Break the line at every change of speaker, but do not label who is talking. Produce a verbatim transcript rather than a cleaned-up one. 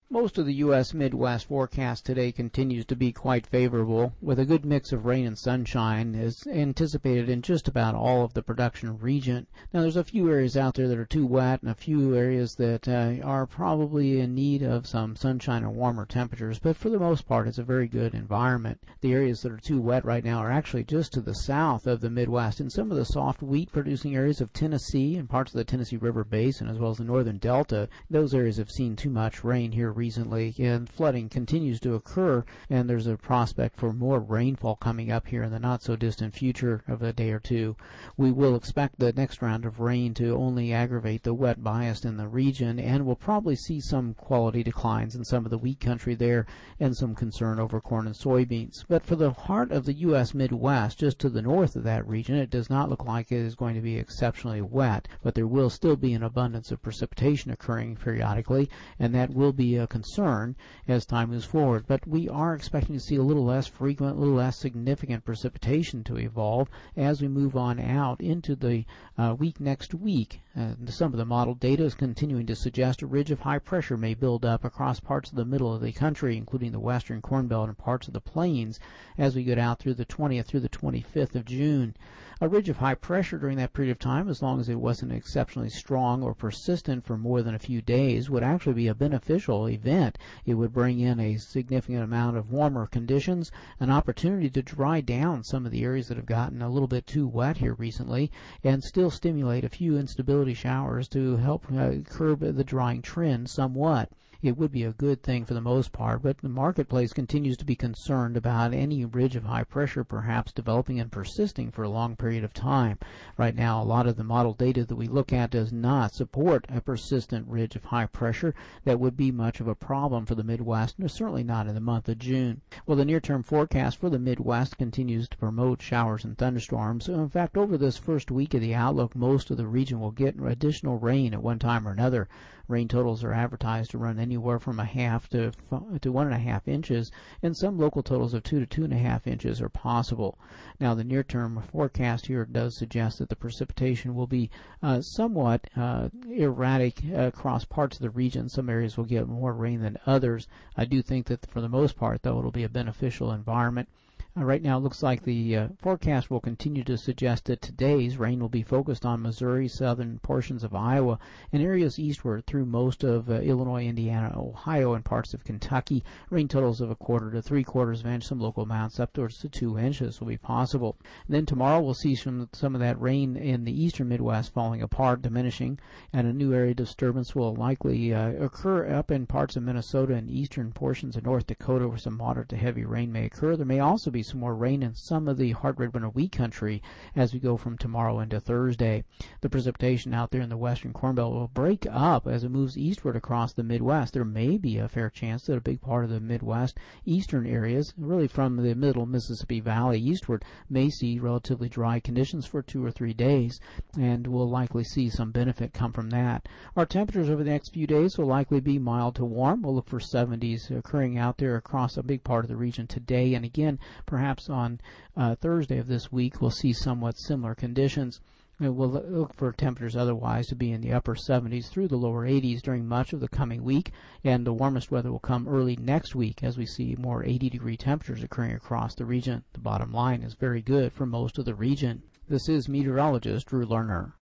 Most of the U S Midwest forecast today continues to be quite favorable, with a good mix of rain and sunshine is anticipated in just about all of the production region. Now, there's a few areas out there that are too wet and a few areas that uh, are probably in need of some sunshine or warmer temperatures, but for the most part, it's a very good environment. The areas that are too wet right now are actually just to the south of the Midwest. In some of the soft wheat-producing areas of Tennessee and parts of the Tennessee River Basin, as well as the northern Delta, those areas have seen too much rain here recently, and flooding continues to occur, and there's a prospect for more rainfall coming up here in the not-so-distant future of a day or two. We will expect the next round of rain to only aggravate the wet bias in the region, and we'll probably see some quality declines in some of the wheat country there and some concern over corn and soybeans. But for the heart of the U S Midwest, just to the north of that region, it does not look like it is going to be exceptionally wet, but there will still be an abundance of precipitation occurring periodically, and that will be a concern as time moves forward. But we are expecting to see a little less frequent, a little less significant precipitation to evolve as we move on out into the uh, week next week. Uh, some of the model data is continuing to suggest a ridge of high pressure may build up across parts of the middle of the country, including the western Corn Belt and parts of the plains, as we get out through the twentieth through the twenty-fifth of June. A ridge of high pressure during that period of time, as long as it wasn't exceptionally strong or persistent for more than a few days, would actually be a beneficial event. It would bring in a significant amount of warmer conditions, an opportunity to dry down some of the areas that have gotten a little bit too wet here recently, and still stimulate a few instability showers to help uh, curb the drying trend somewhat. It would be a good thing for the most part, but the marketplace continues to be concerned about any ridge of high pressure perhaps developing and persisting for a long period of time. Right now, a lot of the model data that we look at does not support a persistent ridge of high pressure that would be much of a problem for the Midwest, and certainly not in the month of June. Well, the near-term forecast for the Midwest continues to promote showers and thunderstorms. In fact, over this first week of the outlook, most of the region will get additional rain at one time or another. Rain totals are advertised to run anywhere from a half to to one and a half inches, and some local totals of two to two and a half inches are possible. Now, the near-term forecast here does suggest that the precipitation will be uh, somewhat uh, erratic uh, across parts of the region. Some areas will get more rain than others. I do think that for the most part, though, it'll be a beneficial environment. Uh, right now, it looks like the uh, forecast will continue to suggest that today's rain will be focused on Missouri, southern portions of Iowa, and areas eastward through most of uh, Illinois, Indiana, Ohio, and parts of Kentucky. Rain totals of a quarter to three quarters of an inch, some local amounts upwards to two inches will be possible. And then tomorrow we'll see some, some of that rain in the eastern Midwest falling apart, diminishing, and a new area disturbance will likely uh, occur up in parts of Minnesota and eastern portions of North Dakota, where some moderate to heavy rain may occur. There may also be some more rain in some of the hard red winter wheat country as we go from tomorrow into Thursday. The precipitation out there in the western Corn Belt will break up as it moves eastward across the Midwest. There may be a fair chance that a big part of the Midwest eastern areas, really from the middle Mississippi Valley eastward, may see relatively dry conditions for two or three days, and we'll likely see some benefit come from that. Our temperatures over the next few days will likely be mild to warm. We'll look for seventies occurring out there across a big part of the region today, and again, perhaps on uh, Thursday of this week, we'll see somewhat similar conditions. We'll look for temperatures otherwise to be in the upper seventies through the lower eighties during much of the coming week, and the warmest weather will come early next week as we see more eighty degree temperatures occurring across the region. The bottom line is very good for most of the region. This is meteorologist Drew Lerner.